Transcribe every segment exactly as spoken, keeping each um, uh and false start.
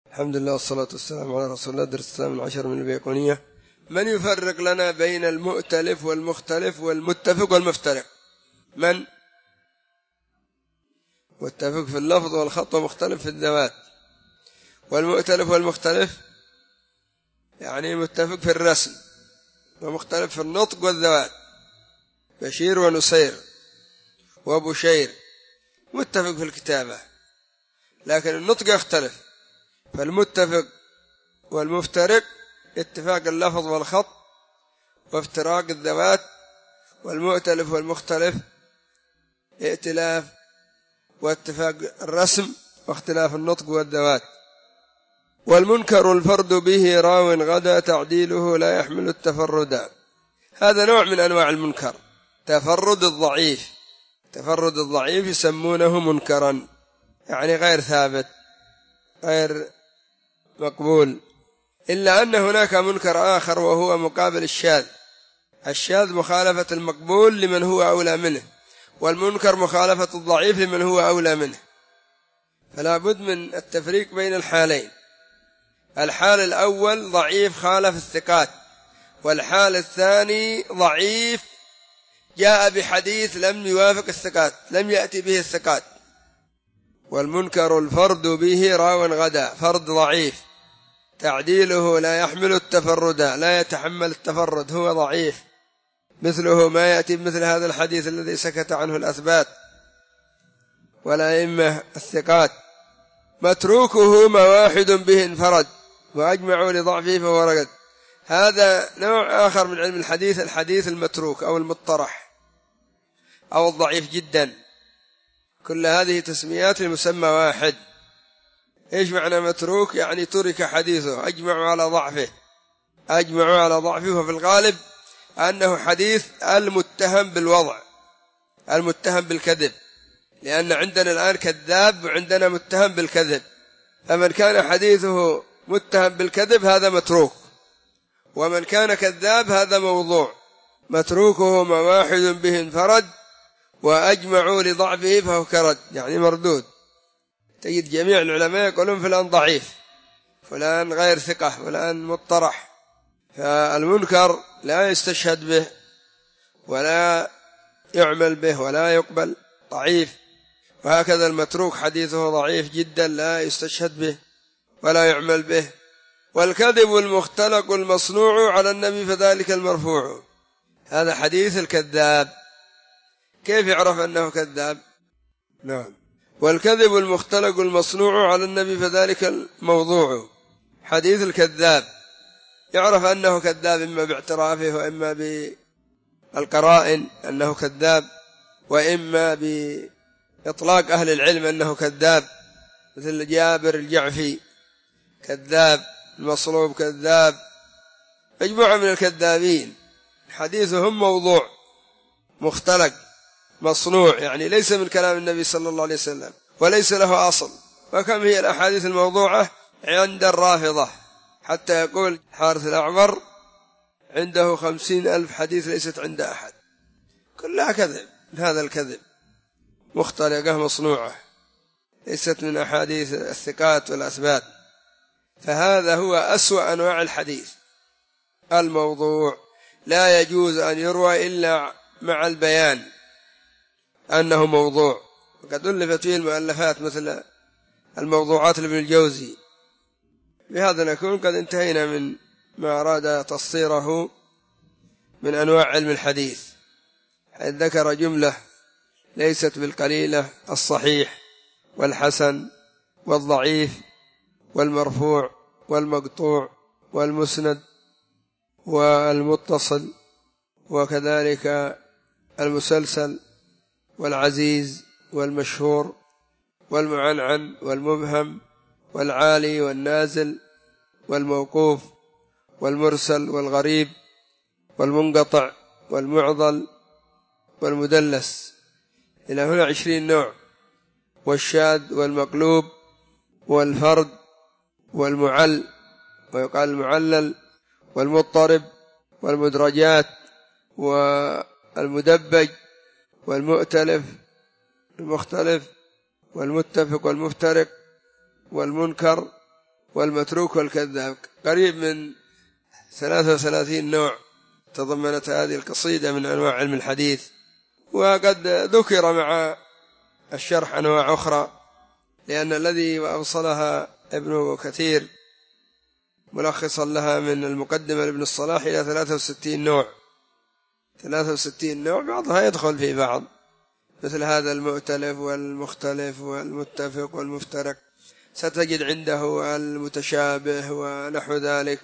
الحمد لله والصلاة والسلام على رسول الله. درس الثامن عشر من البيقونية. من يفرق لنا بين المؤتلف والمختلف والمتفق والمفترق؟ من متفق في اللفظ والخط ومختلف في الذوات، والمؤتلف والمختلف يعني متفق في الرسم ومختلف في النطق والذوات. بشير ونصير وبشير متفق في الكتابة لكن النطق يختلف. فالمتفق والمفترق اتفاق اللفظ والخط وافتراق الذوات، والمؤتلف والمختلف ائتلاف واتفاق الرسم واختلاف النطق والذوات. والمنكر الفرد به راو غدا تعديله لا يحمل التفردا. هذا نوع من أنواع المنكر، تفرد الضعيف. تفرد الضعيف يسمونه منكرا، يعني غير ثابت غير مقبول. إلا أن هناك منكر آخر وهو مقابل الشاذ. الشاذ مخالفة المقبول لمن هو أولى منه، والمنكر مخالفة الضعيف لمن هو أولى منه. فلا بد من التفريق بين الحالين. الحال الأول ضعيف خالف الثقات، والحال الثاني ضعيف جاء بحديث لم يوافق الثقات، لم يأتي به الثقات. والمنكر الفرد به راو غدا، فرد ضعيف تعديله لا يحمل التفرد، لا يتحمل التفرد، هو ضعيف. مثله ما يأتي بمثل هذا الحديث الذي سكت عنه الأثبات والأئمة الثقات. متروكه ما واحد به انفرد وأجمعوا لضعفه فهو رقد. هذا نوع آخر من علم الحديث، الحديث المتروك أو المطرح أو الضعيف جدا. كل هذه تسميات لمسمى واحد. إيش معنى متروك؟ يعني ترك حديثه، أجمعوا على ضعفه، أجمعوا على ضعفه. وفي الغالب أنه حديث المتهم بالوضع، المتهم بالكذب، لأن عندنا الآن كذاب وعندنا متهم بالكذب. فمن كان حديثه متهم بالكذب هذا متروك، ومن كان كذاب هذا موضوع. متروكه ما واحد به انفرد وأجمعوا لضعفه فهو كرد، يعني مردود. تجد جميع العلماء يقولون فلان ضعيف، فلان غير ثقة، فلان مطرح. فالمنكر لا يستشهد به ولا يعمل به ولا يقبل، ضعيف. وهكذا المتروك حديثه ضعيف جدا لا يستشهد به ولا يعمل به. والكذب المختلق المصنوع على النبي فذلك المرفوع. هذا حديث الكذاب، كيف يعرف أنه كذاب؟ نعم. والكذب المختلق المصنوع على النبي فذلك الموضوع. حديث الكذاب يعرف أنه كذاب إما باعترافه وإما بالقرائن أنه كذاب، وإما بإطلاق أهل العلم أنه كذاب، مثل جابر الجعفي كذاب، المصلوب كذاب، مجموعة من الكذابين حديثهم موضوع مختلق مصنوع، يعني ليس من كلام النبي صلى الله عليه وسلم وليس له أصل. وكم هي الأحاديث الموضوعة عند الرافضة، حتى يقول حارث الأعور عنده خمسين ألف حديث ليست عند أحد. كلها كذب. هذا الكذب مختلقة مصنوعة ليست من أحاديث الثقات والأثبات. فهذا هو أسوأ أنواع الحديث، الموضوع. لا يجوز أن يروى إلا مع البيان أنه موضوع. وقد ألفت فيه المؤلفات مثل الموضوعات لابن الجوزي. بهذا نكون قد انتهينا من ما أراد تصيره من أنواع علم الحديث، حيث ذكر جملة ليست بالقليلة: الصحيح والحسن والضعيف والمرفوع والمقطوع والمسند والمتصل، وكذلك المسلسل والعزيز والمشهور والمعنعن والمبهم والعالي والنازل والموقوف والمرسل والغريب والمنقطع والمعضل والمدلس، إلى هنا عشرين نوع. والشاذ والمقلوب والفرد والمعل، ويقال المعلل، والمضطرب والمدرجات والمدبج والمؤتلف المختلف والمتفق والمفترق والمنكر والمتروك والكذاب، قريب من ثلاثة وثلاثين نوع تضمنت هذه القصيدة من أنواع علم الحديث. وقد ذكر مع الشرح أنواع أخرى، لأن الذي أوصلها ابن كثير ملخصا لها من المقدمة لابن الصلاح إلى ثلاثة وستين نوع، ثلاثة وستين نوع بعضها يدخل في بعض، مثل هذا المؤتلف والمختلف والمتفق والمفترق، ستجد عنده المتشابه ونحو ذلك،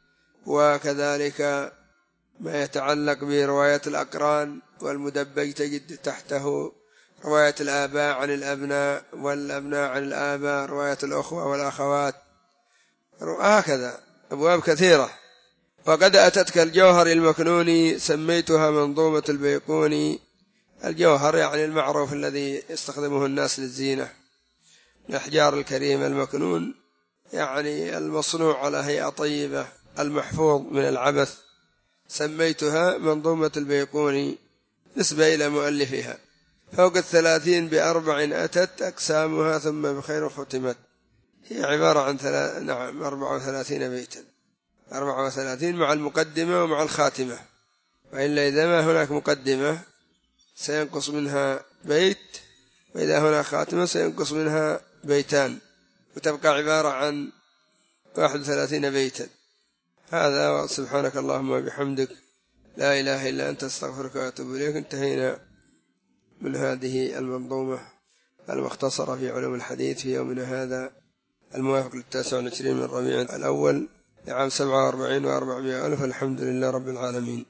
وكذلك ما يتعلق برواية الأقران والمدبج تجد تحته رواية الآباء عن الأبناء والأبناء عن الآباء، رواية الأخوة والأخوات، هكذا أبواب كثيرة. وقد أتتك الجوهر المكنوني سميتها منظومة البيقوني. الجوهر يعني المعروف الذي يستخدمه الناس للزينة، الأحجار الكريمة. المكنون يعني المصنوع على هيئة طيبة المحفوظ من العبث. سميتها منظومة البيقوني نسبة إلى مؤلفها. فوق الثلاثين بأربع أتت أقسامها ثم بخير ختمت. هي عبارة عن ثلا... نعم أربع وثلاثين بيتا، أربع وثلاثين مع المقدمة ومع الخاتمة، وإلا إذا ما هناك مقدمة سينقص منها بيت، وإذا هناك خاتمة سينقص منها بيتان، وتبقى عبارة عن واحد وثلاثين بيتا. هذا، وسبحانك اللهم وبحمدك لا إله إلا أنت استغفرك وأتوب إليك. انتهينا من هذه المنظومة المختصرة في علوم الحديث في يومنا هذا الموافق للتاسع والعشرين من ربيع الأول لعام سبعة وأربعين وأربعمائة ألف. الحمد لله رب العالمين.